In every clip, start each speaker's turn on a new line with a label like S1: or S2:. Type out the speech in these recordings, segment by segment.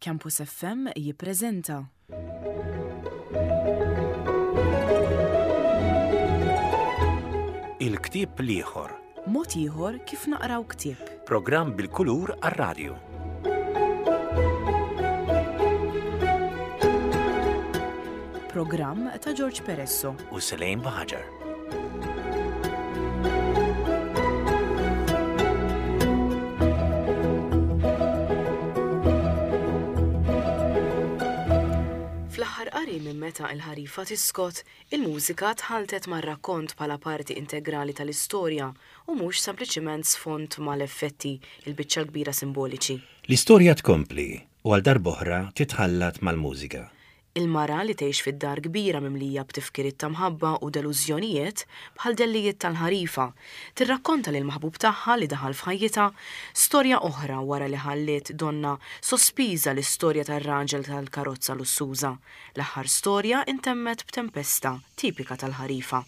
S1: Campus FM jippreżenta.
S2: Il-ktieb l-ieħor.
S1: Mod ieħor kif naqraw ktieb.
S2: Programm bil-kulur għar-radju.
S1: Programm ta' George Peresso
S2: U Selejn Baħaġar.
S1: Fl-aħħar qari minn meta l-ħarifa tiskot, il-mużika tħaltet mar-rakkont bħala parti integrali tal-istorja u mhux sempliċiment sfond mal-effetti il-biċċa l-kbira simboliċi.
S2: L-istorja tkompli u għal darb'oħra titħallat mal-mużika.
S1: Il-mara li tgħix fid-dar kbira mimlija b'tifkiriet ta' mħabba u delużjonijiet bħal dellijiet tal-ħarifa tirrakkonta lil maħbub tagħha li daħal f'ħajjitha storja oħra wara li ħalliet donna sospiża l-istorja tar-raġel tal-karozza lussuża. L-aħħar storja intemmet b'tempesta tipika tal-ħarifa.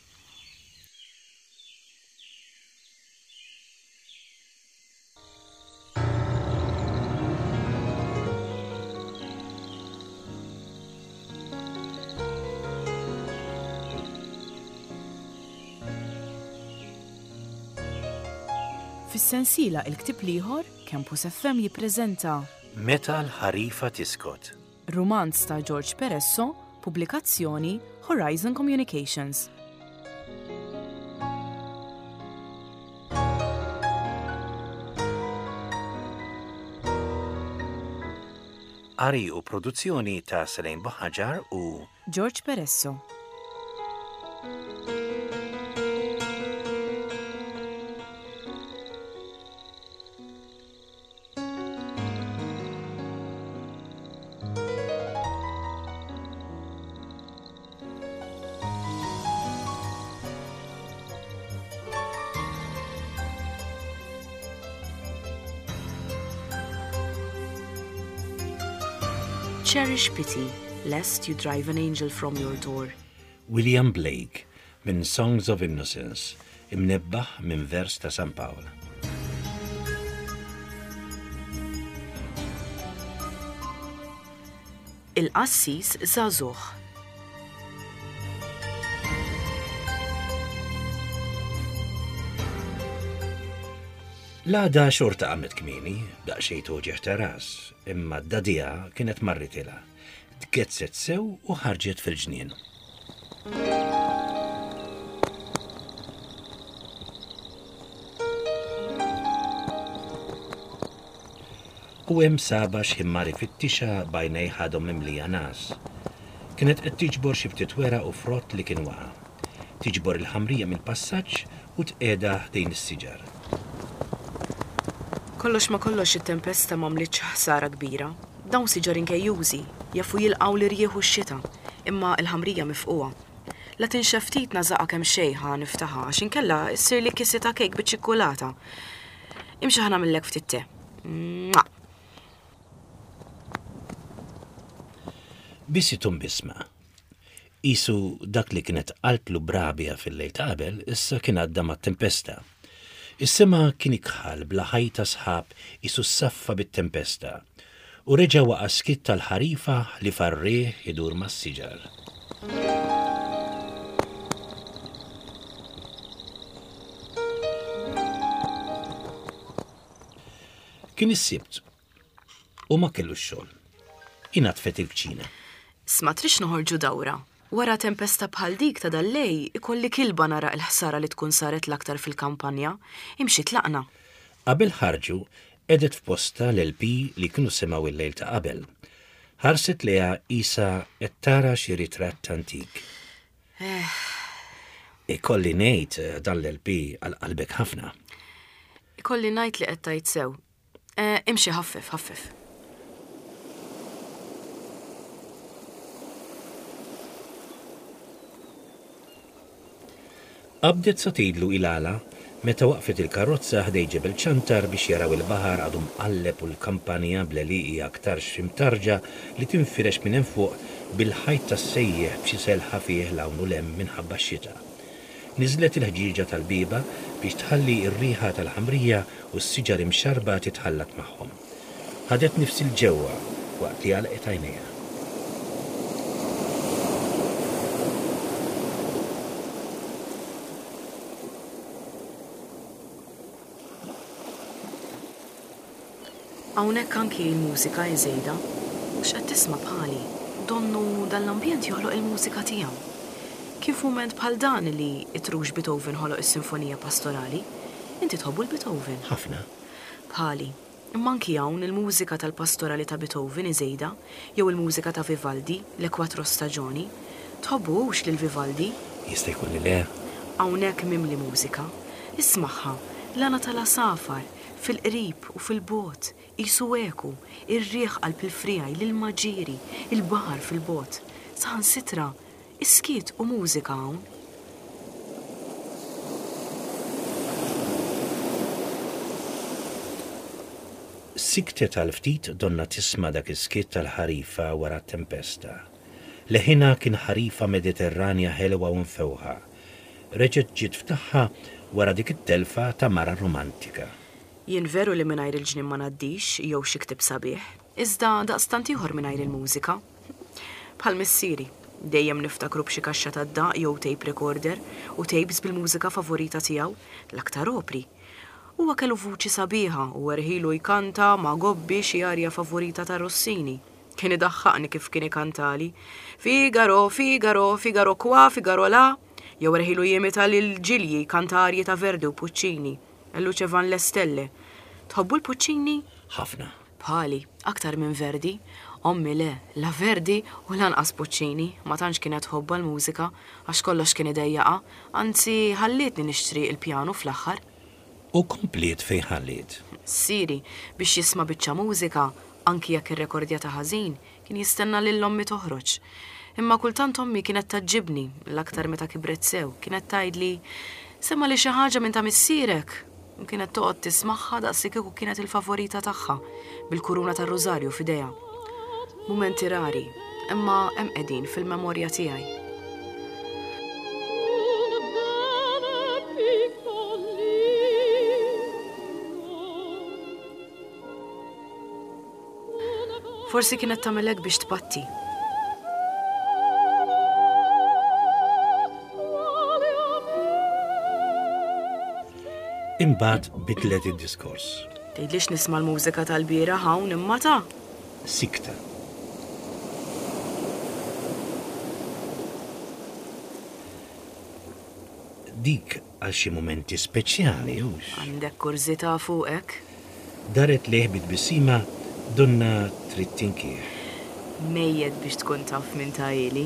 S1: Fis-sensiela il-ktieb l-ieħor, Campus FM jippreżenta
S2: Meta l-ħarifa tiskot.
S1: Rumanz ta' George Peresso, pubblikazzjoni Horizon Communications.
S2: Qari u produzzjoni ta' Selejn Baħaġar u
S1: George Peresso. Cherish pity, lest you drive an angel from your door.
S2: William Blake minn Songs of Innocence, imnebbaħ minn vers ta' San Pawl.
S1: Il-qassis żagħżugħ.
S2: L-għada xorta għamet kmini, daqxej toġeħ teras, imma d-dadija kienet marritila. Tgezzet sew u ħarġet fil-ġnien. U hemm saba x'himmari fit-tixa bajnej ħadhom mimlija nas. Kienet qed tiġbor xi ftit wera u frott li kien waqa'. Tiġbor il-ħamrija mill-passaġġ u tqiegħda ħdejn is-siġar.
S1: Kollox ma kollox it-tempesta m'għamlitx ħsara kbira. Dawn siġar inkejjużi, jafu jilqgħu l-irjieħ u x-xita, imma l-ħamrija mifquha. La tinxef ftit nażaqha kemm xejn ħa niftaħha għax inkella issir li kissi ta' kejk biċ-ċikkulata. Imxi ħa nagħmellek ftit te.
S2: Bisitum bisma. Isu dak li kienet qaltlu brabija fil-lejl ta' qabel issa kien għadda mat-tempesta. Is-sema kien ikħal bla ħajta sħab isu s-saffa bit-tempesta u reġa' waqa' skit tal-ħarifa li farrieħ idur mas-siġar. Kien is-sibt u ma kellux xogħol. Ingħatfet il-kċina.
S1: Sma trix noħorġu dawra. Wara tempesta bħal dik ta' dal-lej, ikolli kilba nara l-ħsara li tkun saret l-aktar fil-kampanja, imxi tlaqna.
S2: Qabel ħarġu, edet f'posta l-LP li kienu semaw il-lejl ta' qabel. Ħarset leha isa qed tara xi ritratt antik. Ikolli ngħid dan l-LP għal qalbek ħafna.
S1: Ikolli ngħid li qed tajt sew. Imxi ħaffef.
S2: Qabdet sa tgħidlu il-għala meta waqfet il-karozza ħdej ġebel ċantar biex jaraw il-baħar għadu mqalleb u l-kampanja bleliqi aktar ximtarġa li tinfirex minn hemm fuq bil-ħajt tas-sejjeħ b'xi selħa fih lawnu lem minħabba x-xita. Niżlet il-ħġiġa tal-biba biex tħalli r-riħa tal-ħamrija u s-siġar imxarba titħallat magħhom. Ħadet nifsi l-ġewwa waqt li għalqet għajnejha.
S1: Hawnhekk anki l-mużika żejda x'qed tisma' bħali donnu dal-ambjent joħloq il-mużika tiegħu. Kif mument bħal dan li itrux Beethoven ħoloq is-sinfonija pastorali, inti tħobbu l-Beethoven.
S2: Ħafna.
S1: Bħali, imma anki hawn il-mużika tal-pastorali ta' Beethoven iżejda jew il-mużika ta' Vivaldi, l-Quattro Stagioni, tħobbux lil Vivaldi?
S2: Jista' jkun li le.
S1: Hawnhekk mimli mużika, ismaħħa, l-għana tal-asafar, fil-qrib u fil-bot, qisu eku, ir-riħ qalb il-frijaj, l-maġiri, il-baħar fil-bot, saħansitra, iskiet u mużika hawn.
S2: Siktet għal-ftit donna tisma' dak iskiet tal-ħarifa wara t-tempesta. Leħina kien ħarifa mediterranja ħelwa u mfewħa. Reġgħet ġiet ftaħħa wara dik it-telfa ta' mara romantika.
S1: Jien veru li mingħajr il-ġnien ma ngħaddix jew xi ktib sabiħ, iżda daqstant ieħor mingħajr il-mużika. Bħal missieri, dejjem niftakru b'xi kaxxa tad-daq jew tape recorder u tapes bil-mużika favorita tiegħu, l-aktar opri. Huwa kellu vuċi sabiħa u werħilu jkanta ma' gobbi xi arja favorita ta' Rossini. Kien idaħħaqni kif kien ikantali. Figaro, Figaro, Figaro qua, Figaro la, jew werħilu jimita lil ġilji kanta arji ta' Verdi u Puccini. Luce Van Lestelle. Tħobbu l-Puccini?
S2: Ħafna.
S1: Bħali, aktar minn Verdi. Ommi le, la Verdi u lanqas Puccini. Ma tantx kienet tħobba l-mużika għax kollox kien idejjaqa, anzi ħallietni nixtri il-pjanu fl-aħħar.
S2: U komplet fejn ħalliet.
S1: Siri, biex jisma' biċċa mużika, anki jekk ir-rekordja ta' ħażin, kien jistenna lil ommi toħroġ. Imma kultant ommi kienet taġġibni, l-aktar meta kibret sew, kienet tgħidli semma li xi ħaġa minn ta' missierek. Kienet toqgħod tismagħha daqs kieku kienet il-favorita tagħha bil-kuruna tar-Rożarju f'idejha. Mumenti rari, imma hemm qegħdin fil-memorja tiegħi. Forsi kienet tagħmelek biex tpatti.
S2: Imbagħad bidlet id-diskors.
S1: Tgħidlix nisma' l-mużika tal-bira hawn imma ta'
S2: Sikta. Dik għal xi momenti speċjali hux.
S1: għandek kurzita fuqek.
S2: Daret leħ bitbissima donna trid tinkieħ.
S1: Mejjed biex tkun taf minn tajli.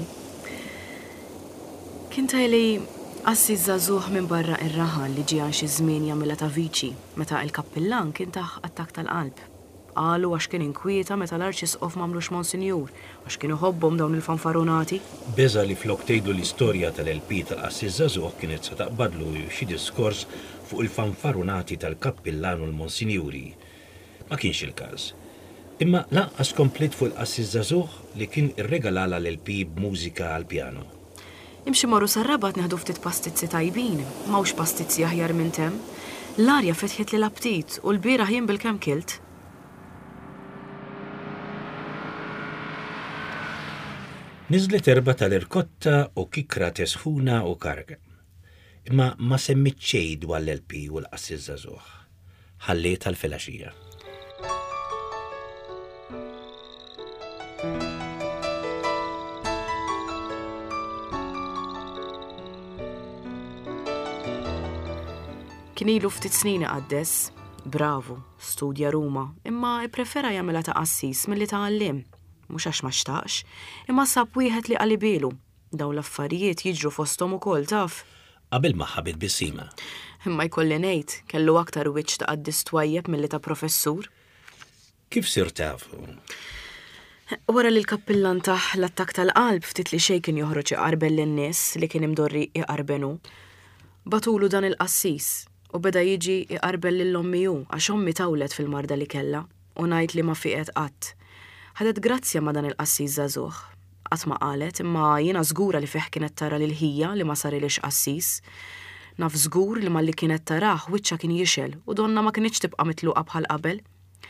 S1: Kien tajli Assi żagħżugħ minn barra ir-raħal li ġie xi żmien jagħmilha ta' viċi meta l-kappillan kien taħ attak tal-qalb. Qalu għax kien inkwieta meta l-arċisqof m'għamlux Monsinjur għax kienu ħobbhom dawn il-fanfarunati.
S2: Beża li flok tgħidu l-istorja tal-LP tal-Assi żagħżugħ kienet se taqbadlu xi diskors fuq il-fanfarunati tal-kappillan u l-Monsinjuri. Ma kienx il-każ. Imma lanqas komplet fuq il-Assi żagħżugħ li kien irregalala l-LP b'mużika għall-pjano.
S1: Imxi morru sarrabat neħdu ftit pastizzi tajbin, mawx pastizzi aħjar minn tem. L-arja fetħet li l-aptit u l-bieraħ jien bil-kem kilt.
S2: Nizlet erba tal-irkotta u kikra tesħuna u karga. Imma ma semmit xejn dwar l-LP u l-Assi żagħżugħ. Ħalliet għall-filgħaxija.
S1: Kien ilu ftit snin għaddes, bravu, studja Ruma, imma ipprefera jagħmilha ta' qassis milli ta' għalliem. Mhux għax ma xtaqx, imma sab wieħed li qalibilu. Dawn l-affarijiet jiġru fosthom ukoll taf.
S2: Qabel ma ħabit bissima.
S1: Imma jkolli ngħid, kellu aktar wiċċ ta' qaddis twajjeb milli ta' professur.
S2: Kif sir tafu?
S1: Wara li l-kappillan taħ l-attak tal-qalb ftit li xejn kien joħroġ iqarbel lin-nies li kien imdorri iqarbenu. Batulu dan il-qassis u beda jiġi iqarbel lill-ommiju għax ommi tawlet fil-marda li kella u ngħid li ma fiqet qatt. Ħadet grazzja ma dan il-qassis żagħżugħ. Qatt ma qalet imma jiena żgura li fih kienet tara lil ħija li ma sarilix qassis. Naf żgur li malli kienet tarah wiċċa kien jixel u donna ma kienx tibqa' mitluqa bħal qabel.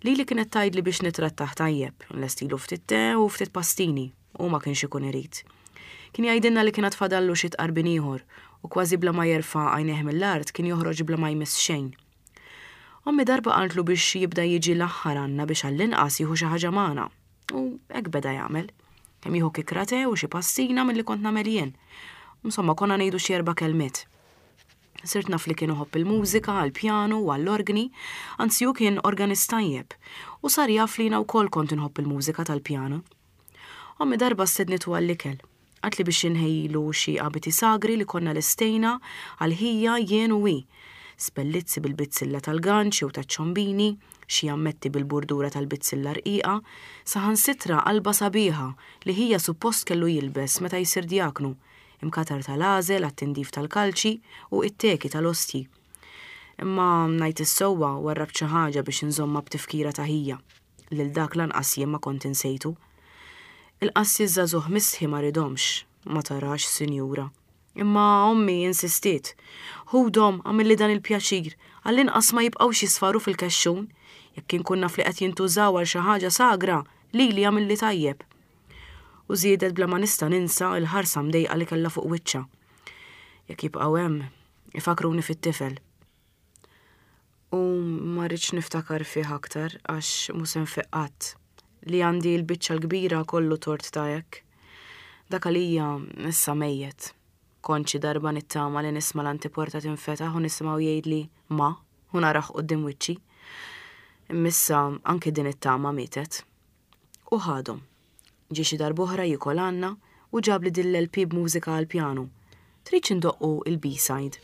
S1: Li kienet tgħidli biex nitrattaħ tajjeb, nlestilu ftit te u ftit pastini, u ma kienx ikun irid. Kien jgħidilna li kienet fadallu xi tqarbin ieħor u kważi bla ma jerfa' għajnejh mill-art kien joħroġ bla ma jmiss xejn. Ommi darba qaltlu biex jibda jiġi l-aħħar għandna biex għall-inqas jieħu xi ħaġa magħna. U hekk beda jagħmel. Kemm jieħu kikrate u xi pastina milli kont nagħmel jien. Insomma, konna ngħidu xi 4 kelmiet. Sirt naf li kien iħobb il-mużika, għall-pjanu u għall-organi, anzi hu kien organist tajjeb, u sar jaf li jiena wkoll kont inħobb il-mużika tal-pjanu. Ommi darba stednitu għall-ikel. Għatli biex inħejlu xi qabiti sagri li konna l-istejna għal-ħija jien u wi. Spellizzi bil-bizzilla tal-ganċi u taċ-ċombini, xi ammetti bil-burdura tal-bizzilla rqiqa, saħansitra qalba sabiħa li hija suppost kellu jilbes meta jsir djaknu, imkatar tal-għażel, għat-tindif tal-kalċi u it-teki tal-ostji. Imma ngħid is-sewwa warrab xi ħaġa biex inżomma b'tifkira ta' hija, lil dak lanqas jien ma kont insejtu. Il-qassi żagħżugħ misħi ma ridomx, ma tarax sinjura. Imma ommi insistiet. Ħudhom għamilli dan il-pjaċir, għall-inqas ma jibqgħux jisfaru fil-kexxun, jekk inkun naf li qed jintużaw għal xi ħaġa sagra, lili għamilli tajjeb. U żiedet bla ma nista' ninsa l-ħarsa mdejqa li kellha fuq wiċċa. Jekk jibqgħu hemm, ifakruni fit-tifel. U ma rridx niftakar fih aktar għax mhux se nfiqqat li għandi l-biċċa l-kbira kollu tort ta' hekk. Dak għalija issa mejjet. Konċi darba nittama li nisma' l-antiporta tinfetaħ u nisimgħu jgħidli ma u naraħ quddiem wiċċi. Immissa anke din it-tama mietet. U ħadhom. Ġie xi darb'oħra jikol għandna u ġab li din l-LP b'mużika għall-pjanu. Tridx indoqqu il-B-side.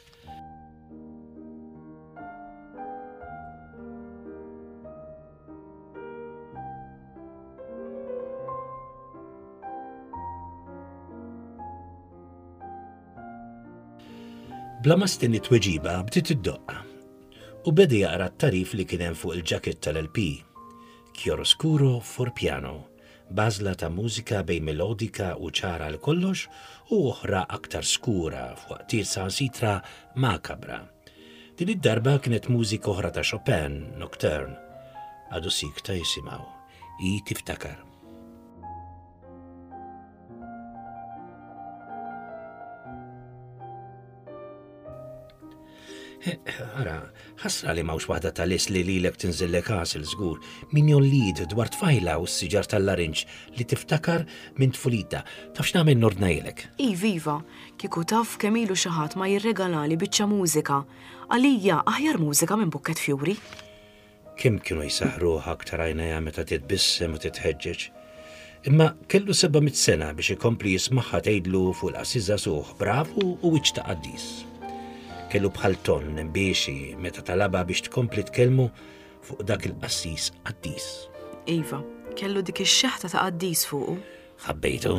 S2: Bla ma stenni tweġiba bdiet iddoqqa u beda jaqra t-tarif li kien hemm fuq il-ġakett tal-LP. Chiaroscuro for piano, bażla ta' mużika bejn melodika u ċara l kollox u oħra aktar skura fuq tirsa sitra makabra. Din id-darba kienet mużika oħra ta' Chopin, Nocturne. Għadu sik ta' jisimgħu, i tiftakar. Ara, ħasra li mawx waħda tal-is li lilek tinżillek għasil żgur min jollid dwar tfajla u s-siġar tal-larinġ li tiftakar minn tfulita. Tafx nagħmel nordnajlek?
S1: Viva, kieku taf kemm ilu xi ħadd ma jirregalali biċċa mużika. Għalija aħjar mużika minn bukket fjuri.
S2: Kemm kienu jsaħruha aktar għajnejha meta titbissem u titħeġġeġ. Imma kellu 700 sena biex ikompli jismaħħa tgħidlu fuq l-qassiża suħ bravu u wiċċ ta' qaddis. Kellu bħal ton biexi meta talaba biex tkompli tkellmu fuq dak il-qassis qaddis.
S1: Iva, kellu dik ix-xeħta ta' qaddis fuqu.
S2: Ħabbejtu.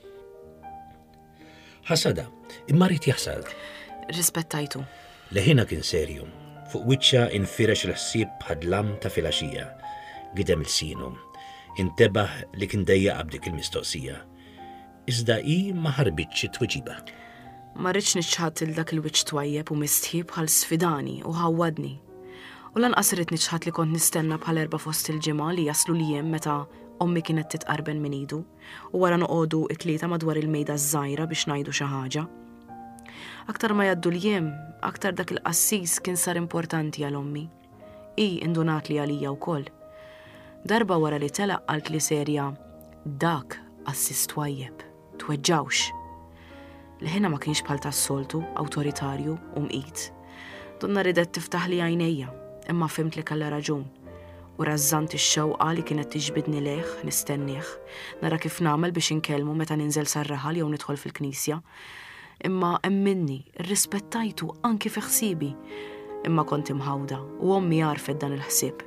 S2: Ħasada, imma rrid jaħsad.
S1: Rispettajtu.
S2: Leħina kien serju, fuq wiċċa infirex il-ħsieb bħadlam ta' filaxija. Gidem il-sinu, intebaħ li kien dejjaq b'dik il-mistoqsija. Iżda hi ma ħarbitx tweġiba.
S1: Ma rridx niċċħat il dak il-wiċċ twajjeb u mistħi bħal sfidani u ħawwadni. U lanqas rid niċċħat li kont nistenna bħal erba' fost il-ġimgħa li jaslu liem meta ommi kienet titqarben minn idu u wara noqogħdu t-tlieta madwar il-mejda żgħira biex ngħidu xi ħaġa. Aktar ma jgħaddu l-jiem, aktar dak il-qassis kien sar importanti għal ommi. Hi indunat li għalija wkoll. Darba wara li telaq qalt li serja dak qassis twajjeb, tweġġawx. Leħina ma kienx bħal tas-soltu, awtoritarju u mqit. Donna ridet tiftaħ li għajnejja, imma fimt li kellha raġun. U rażżant ix-xewqa li kienet tiġbidni leħ, nistennieh, nara kif nagħmel biex inkellmu meta ninżel sar-raħal jew nidħol fil-knisja. Imma hemm minni, rrispettajtu anki fi ħsiebi. Imma kont imħawda u ommi għarfet dan il-ħsieb.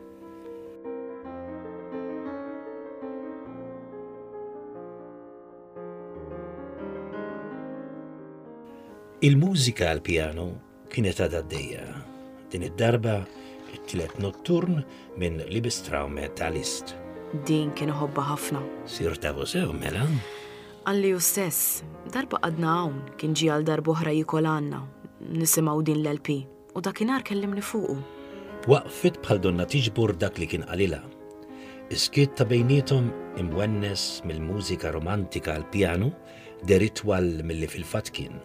S2: Il-mużika għal-pjano kienet għaddejja. Din id-darba it-tielet notturn minn Liebestraume ta' Liszt.
S1: Din kien ħobba ħafna.
S2: Sir tavu sew mela?
S1: Għalli ju stess, darba għadna hawn kien ġie għal darba oħra jikol għandna, nisimgħu din l-LP u dakinhar kellimni fuqu.
S2: Waqfet bħal donna tiġbur dak li kien qalilha. Iskiet ta' bejnietom imwennes mill-mużika romantika għal pjanu deritwal milli fil-fatt kien.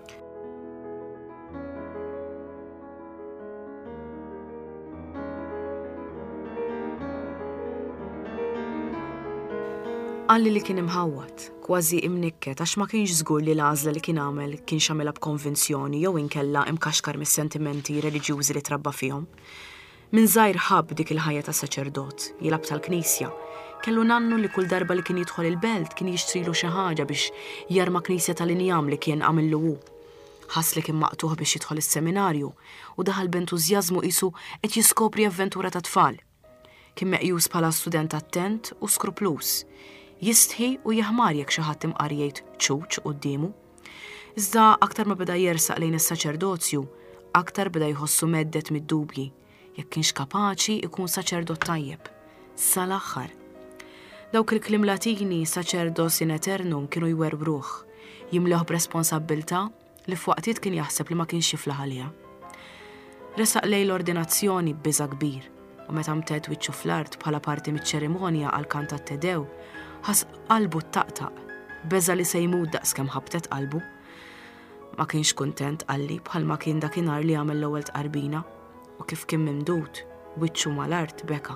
S1: Għalli li kien imħawat, kważi imnikket, għax ma kienx żgur li l-għażla li kien għamel kienx għamilha b'konvinzjoni jew inkella imkaxkar mis-sentimenti reliġjużi li trabba fihom. Min żgħir ħabb dik il-ħajja ta' saċerdot, jilab tal-Knisja, kellu nannu li kull darba li kien jidħol il-belt kien jixtrilu xi ħaġa biex jarma Knisja tal-Injam li kien għamillu hu. Ħass li kien maqtuħ biex jidħol is-seminarju u daħal b'entużjażmu qisu qed jiskopri avventura ta' tfal. Kien meqjus bħala student attent u skruplus. Jistħi u jaħmar jekk xi ħadd imqarjejt ċuċ qudiemu. Iżda aktar ma beda jersaq lejn is-saċerdozju, aktar beda jħossu meddet mid-dubji jekk kienx kapaċi ikun saċerdot tajjeb. Sal-aħħar. Dawk il-kliem Latini sacerdos in aeternum kienu jwerbruh, jimleħ b'responsabbiltà li f'waqtiet kien jaħseb li ma kienx jiflaħ għaliha. Resaq lejn l-ordinazzjoni b'biża' kbir u meta mted wiċċu fl-art bħala parti miċ-ċerimonja għal kantat Tedew, ħas qalbu ttaqtaq, beża li se jmut daqskemm ħabtet qalbu. Ma kienx kuntent qalli bħalma kien dakinhar li għamel l-ewwel tqarbina u kif kien mimdut wiċċu mal-art beka.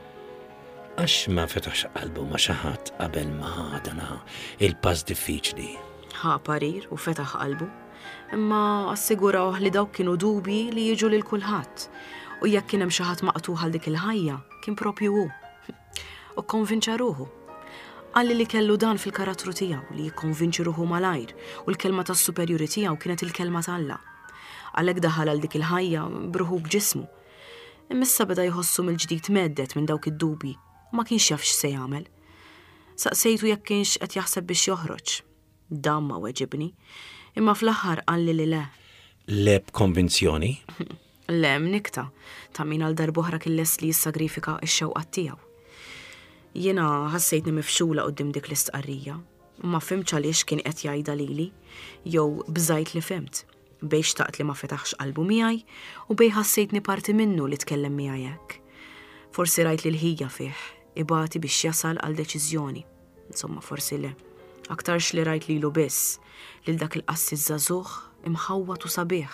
S2: Għax ma fetax qalbu ma xi ħadd qabel ma ħadana il-pass diffiċli.
S1: Ħa parir u fetaħ qalbu, imma assiguraw li dawk kienu dubi li jiġu lil kulħadd u jekk kien hemm xi ħadd maqtuħ għal dik il-ħajja kien propju hu. U konvinċa ruħu. Għalli li kellu dan fil-karattru tiegħu li jikkonvinċi ruħu malajr u l-kelma tas-superjuri tiegħu kienet il-kelma tal-Alla. Għalhekk daħal għal dik il-ħajja bruħu b'ġismu. Imissa beda jħossu mill-ġdid meddet minn dawk id-dubi u ma kienx jaf x'se jagħmel. Saqsejtu jekk kienx qed jaħseb biex joħroġ. Dan ma weġibni, imma fl-aħħar qalli li le.
S2: Le b'konvinzjoni?
S1: Le mnikta ta' min għal darb'oħra kien lest li jissagrifika x-xewqat tiegħu. Jiena ħassejtni mifxula qudiem dik l-istqarrija, ma fimx għaliex kien qed jgħidha lili, jew bżajt li fimt, bej xtaqt li ma fetaħx qalbu miegħi u bej ħassejtni parti minnu li tkellem miegħi hekk. Forsi rajt li l-ħija fih, ibati biex jasal għal deċiżjoni. Insomma, forsi le. Aktarx li rajt lilu biss, lil dak il-qassi żagħżugħ imħawwat u sabiħ.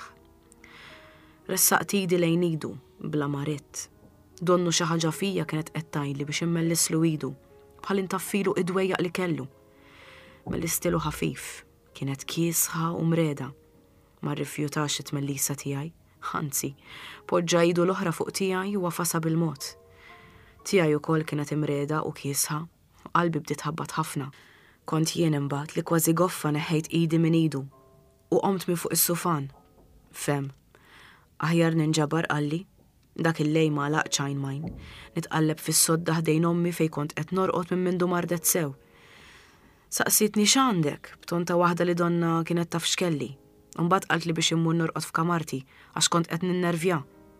S1: Ressaqt idi lejn idu bla maritt. Donnu xi ħaġa fija kienet qed tgħidli biex immellislu idu bħal intaffilu idwejjaq li kellu. Mellistilu ħafif, kienet kiesħa u mreda. Ma rrifjutax it-tmellisa tiegħi, anzi, poġġa idu l-oħra fuq tiegħi u wafasa bil-mod. Tiegħi wkoll kienet imreda u kiesħa, u qalbi bdiet ħabbat ħafna. Kont jien imbagħad li kważi goffa neħħejt idi minn idu u qomt minn fuq is-sufan. Fem, aħjar ninġabar qalli. Dak il-lej ma laqċajn majn, nitqalleb fis-sodda ħdejn ommi fej kont qed norqod minn mindu mardet sew. Saqsitni x'għandek, b'tonta waħda li donna kienet taf x'kelli. Imbagħad qalt li biex immur norqod f'kamarti għax kont qed ninnervja.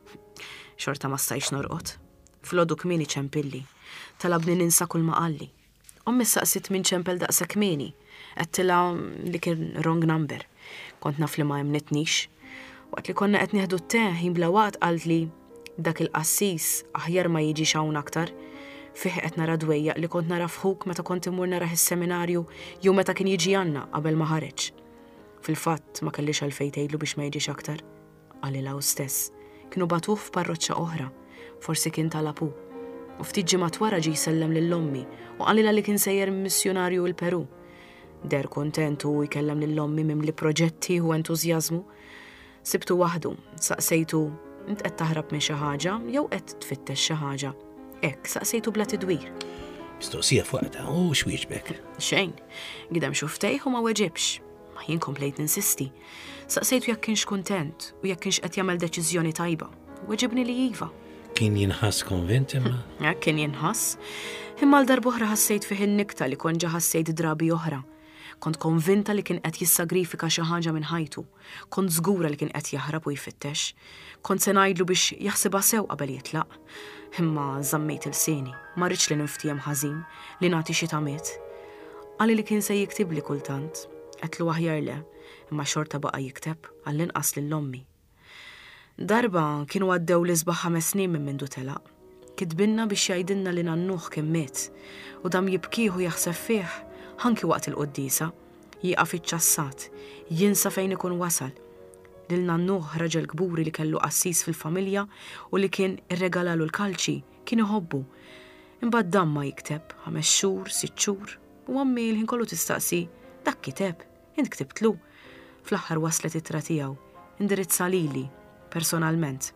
S1: Xorta ma stajx norqod. Flodu kmieni ċempilli, talabni ninsa kull ma qalli. Ommi saqsit minn ċempel daqsa kmieni, qedtilha li kien wrong number. Kont naf li ma jemnitnix. Waqt li konna qed nieħdu t-te bla waqt qalt li dak il-qassis aħjar ma jiġix hawn aktar, fih qed nara dwejjaq li kont nara f'ħuk meta kont imur nara is-seminarju jew meta kien jiġi għandna qabel ma ħareġ. Fil-fatt ma kellix għalfejn tgħidlu biex ma jiġix aktar. Qalilha stess. Kienu batuh f'parroċċa oħra, forsi kien talabu. U ftit ġimgħat wara ġie jsellem lill-ommi u qalilha li kien sejjer missjonarju l-Peru. Der kontentu u jkellem lill-ommi mimli proġetti u entużjażmu. Sibtu waħdu, saqsejtu int qed taħrab minn xi ħaġa jew qed tfittex xi ħaġa. Hekk saqsejtu bla tidwir.
S2: Mistoqsija fuqta u x'wieġbek?
S1: Xejn, gidem xuftejh u ma weġibx. Ma jien komplejt ninsisti. Saqsejtu jekk kienx kuntent u jekk kienx qed jagħmel deċiżjoni tajba. Weġibni li iva.
S2: Kien jinħass konvint imma?
S1: Hekk kien jinħass. Imma l-darb'oħra ħassejt fih in-nikta li kont ġa ħassejt drabi oħra. Kont konvinta li kien qed jissagrifika xi ħaġa minn ħajtu. Kont żgura li kien qed jaħrab u jfittex. Kont se ngħidlu biex jaħsibha sew qabel jitlaq. Imma żammejt il-seni, ma rridx li ninftiem ħażin, li nagħti xi tamiet. Qalli li kien se jiktib li kultant, qedlu aħjar le, imma xorta baqa' jikteb għall-inqas lill-ommi. Darba kienu għaddew l-isbaħ 5 snin minn mindu telaq. Kitbinna biex jgħidilna li nannuh kien miet u dam jibkieħu jaħseb fih ħanki waqt il-qoddisa, jieqaf iċ-ċassat, jinsa fejn ikun wasal. Lil nannuh raġel kburi li kellu qassis fil-familja u li kien irregalalu l-kalċi kien iħobbu. Imbagħad damma jikteb 5 xhur, 6 xhur u għammi l-ħin kollu tistaqsi dak kiteb, int ktibtlu. Fl-aħħar waslet it-tra tiegħu, indirizza lili personalment.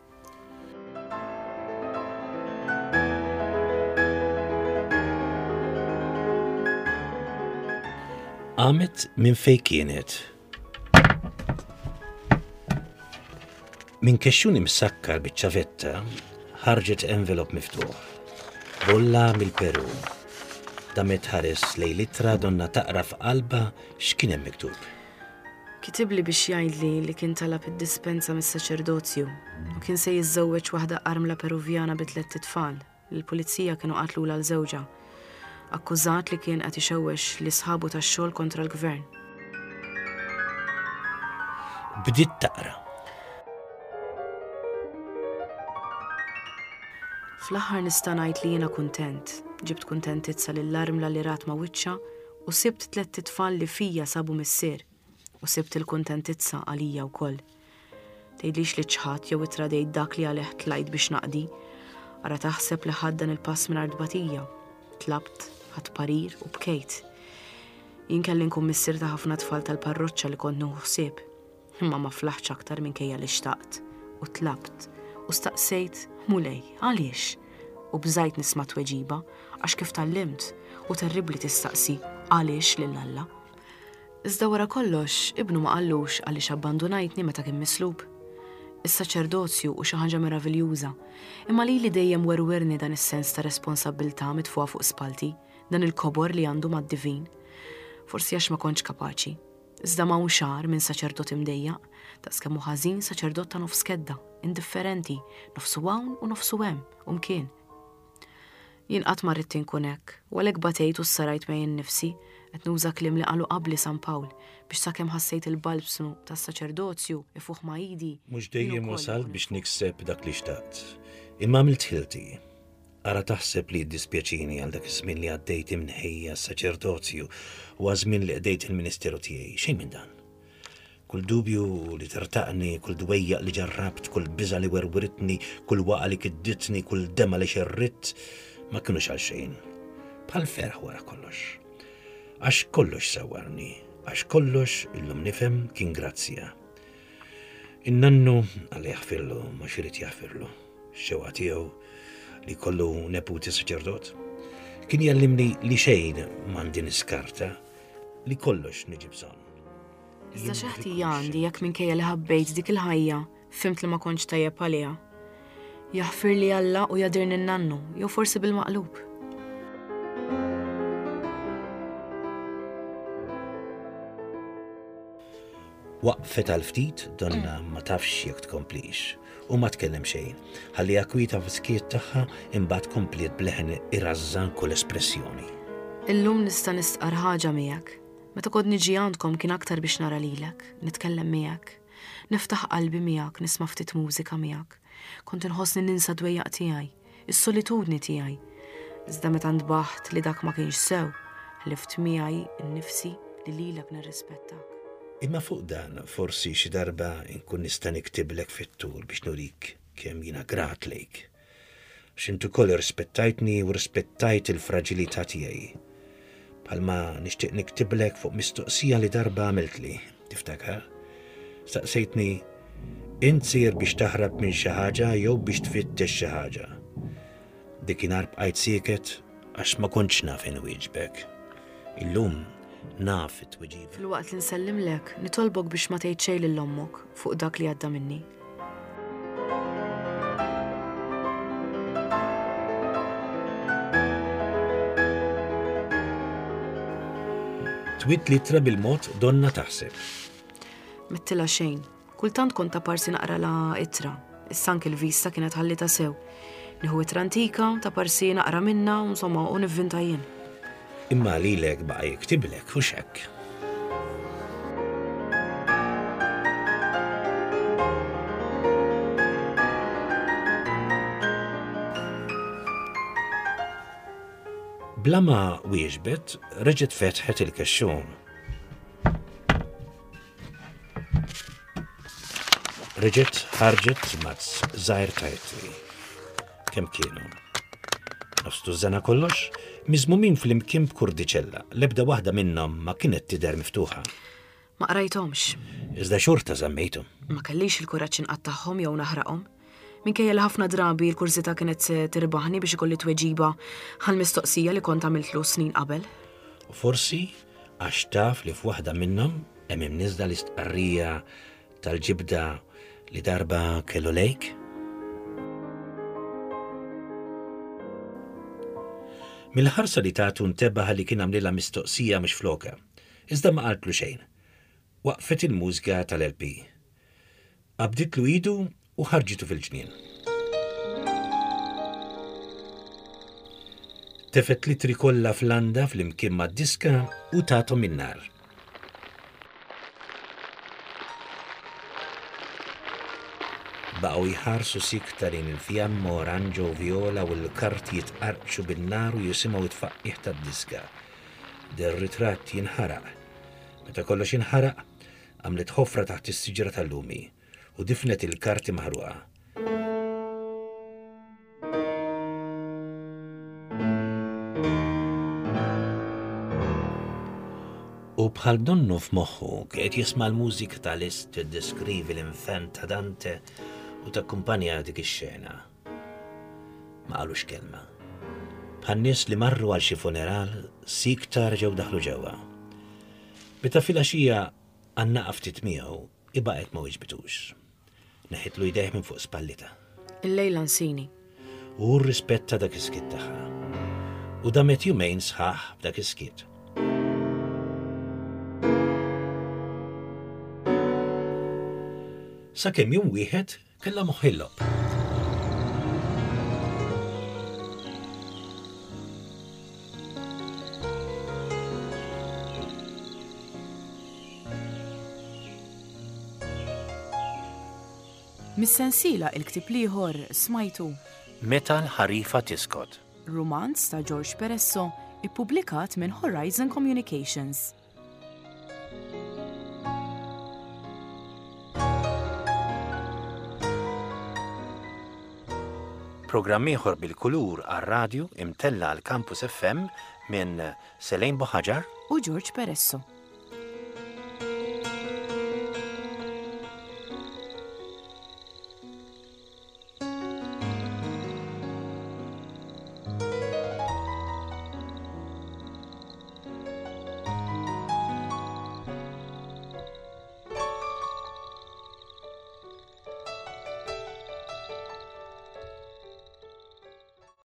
S2: Qamet minn fejn kienet. Min kexxuni msakkar biċ-ċavetta ħarġet envelop miftuħ. Bolla mill-Peru. Damet ħares lej litra donna taqra f'qalba x'kien hemm miktub.
S1: Kitibli biex jgħidli li kien talab id-dispensa mis-saċerdozju u kien se jiżżewweġ waħda armla Peruvjana bi 3 tfal. Il-pulizija kienu qatlula l-żewġa. Akkużat li kien qed ixewwex li sħabu tax-xogħol kontra l-gvern.
S2: Bdiet taqra.
S1: Fl-aħħar nista' ngħid li jiena kuntent. Ġibt kuntentizza lill-armla li rat ma' wiċċa u sibt 3 tfal li fija sabu missier u sibt il-kuntentizza għalija wkoll. Tgħidlix li ċħat jew itradejt dak li għalih tlajt biex naqdi, ara taħseb li ħaddan il-pass minn tbatija. Tlabt, ħadd parir u bkejt. Jien kelli nkun missier ta' ħafna tfal tal-parroċċa li kont nieħu ħsieb, imma ma flaħx aktar minkejja li xtaqt u tlabt u staqsejt mulej għaliex u bżajt nisma' tweġiba għax kif tallimt u terribli tistaqsi għaliex lil Alla. Iżda wara kollox ibnu ma qallux għaliex abbandunajtni meta kien mislub. Is-saċerdozju u xi ħaġa meraviljuża, imma li dejjem werwerni dan is-sens ta' responsabbiltà mitfuqa fuq spalti, dan il-kobor li għandu mad-divin. Forsi għax ma kontx kapaċi. Iżda ma' xahar minn saċerdot imdejjaq, daqskemm hu ħażin saċerdot ta' nofs kedda, indifferenti, nofsu hawn u nofsu hemm, u mkien. Jien qatt ma rrid inkun hekk, u għalhekk batejt u ssarajt mejn nifsi, qed nuża kliem li qalu qabli San Pawl biex sakemm ħassejt il-balbsnu tas-saċerdozju ifuħ ma' idi.
S2: Mhux dejjem wasalt biex nikseb dak li xtaqt. Imma għamilt ħilti. Ara taħseb li ddispjaċini għal dak iż-żmien li għaddejt imnħejja s-saċerdozju u għażmien li qdejt il-Ministeru tiegħi, xejn minn dan. Kull dubju li tartaqni, kull dwejjaq li ġarrabt, kull biża li werwiritni, kull waqa li kidditni, kull dema li xerritt, ma kinux għal xejn. Bħal ferħ wara kollox. Għax kollox sawarni, għax kollox illum nifhem kien grazzja. In-nannu għalli jaħfirlu ma xirid jaħfirlu. Xewqa tiegħu li kollu neputi saċerdot. Kien jallimni li xejn m'għandi niskarta, li kollox niġi bżonn.
S1: Iżda xi ħtija għandi jekk minkejja li ħabbejt dik il-ħajja fimt li ma kontx tajjeb għaliha. Jaħfir li Alla u jadirni n-nannu, jew forsi bil-maqlub.
S2: Waqfet għal-ftit, donna ma tafx jekk tkomplix u ma tkellem xejn. Ħalli akwita f'iskiet tagħha imbagħad kompliet bleħen irrażżan kull espressjoni.
S1: Illum nista' nistqar ħaġa miegħek. Meta kont niġi għandkom kien aktar biex nara lilek, nitkellem miegħek, niftaħ qalbi miegħek, nisma' ftit mużika miegħek. Kont inħossni ninsa dwejjaq tiegħi, is-solitudni tiegħi. Iżda meta ntbaħħt li dak ma kienx sew, ħlift miegħi nnifsi li lilek nirrispettak.
S2: Imma fuq dan forsi xi darba nkun nista' niktiblek fit-tul biex nurik kemm jiena grat lejk. X'int ukoll irrispettajtni u rispettajt il-fraġilità tiegħi. Bħalma nixtieq niktiblek fuq mistoqsija li darba għamiltli, tiftakar? Staqsejtni int sir biex taħrab minn xi ħaġa jew biex tfittex xi ħaġa. Dikinhar bqajt sieket għax ma kontx naf inwieġbek. Illum naf it-tweġiba.
S1: Fil-waqt li nsellimlek, nitolbok biex ma tgħid xejn lil ommok fuq dak li għadda minni.
S2: Twit litra bil-mod donna taħseb.
S1: Mittila xejn. Kultant kont ta' parsi naqra la ittra. Issa anke l-vista kienet ħallita sew. Nieħu ittra antika ta' parsi naqra minna u insomma u nivvinta jien.
S2: Imma lilek baqa' jiktiblek u x'hekk. Bla ma wieġbet, reġgħet fetħet il-kexxun. Reġgħet ħarġet mazz żgħir tajtri. Kemm kienu? Nofs tużżana kollox, miżmumin fl-imkien b'kurdiċella, l-ebda waħda minnhom ma kienet tidher miftuħa.
S1: Ma qrajthomx.
S2: Iżda xorta żammejthom.
S1: Ma kellix il-kuraġġ inqatta'hom jew naħraqhom. Minkejja li ħafna drabi l-kurzita kienet tirbaħni biex ikolli tweġiba ħall-mistoqsija li kont għamiltlu snin qabel.
S2: U forsi għax taf li f'waħda minnhom hemm imniżda l-istqarrija tal-ġibda li darba kellu lejk. Mill-ħarsa li tagħtu ntebaħ li kien għamlilha mistoqsija mhux floka, iżda ma qaltlu xejn. Waqfet il-mużika tal-LP. Qabditlu idu u ħarġitu fil-ġnien. Tefet litri kollha fl-għanda fl-imkien mad-diska u tagħthom in-nar. Baqgħu jħarsu siktarin il-fjam oranġo u viola u l-kart jitqarqxu bin-nar u jisimgħu tfaqqih tad-diska. Der-ritratt jinħaraq. Meta kollox jinħaraq, għamlet ħofra taħt is-siġra tal-lumi u difnet il-karti maħruqa. U bħal donnu f'moħħu qiegħed jisma' l-mużika tal-Liszt tiddeskrivi l-infant ta' Dante u takkumpanja dik ix-xena. Ma qalux kelma. Bħal nies li marru għal xi funeral, siktar ġew daħlu ġewwa. Meta filgħaxija għannaqaf ftit miegħu, ibaqgħet ma wiġbitux. Neħitlu jdejh minn fuq spallita.
S1: Il-lejla nsini.
S2: U rrispetta dak is-skiet tagħha. U damet jumejn sħaħ b'dak is-skiet. Sakemm jum wieħed kellha moħħillob.
S1: Mis-sensiela il-ktib ieħor smajtu
S2: Meta l-ħarifa tiskot.
S1: Romanz ta' George Peresso ippubblikat minn Horizon Communications.
S2: Programm ieħor bil-kulur għar-radju imtella għal Campus FM minn Selejn Boħaġar
S1: U George Peresso.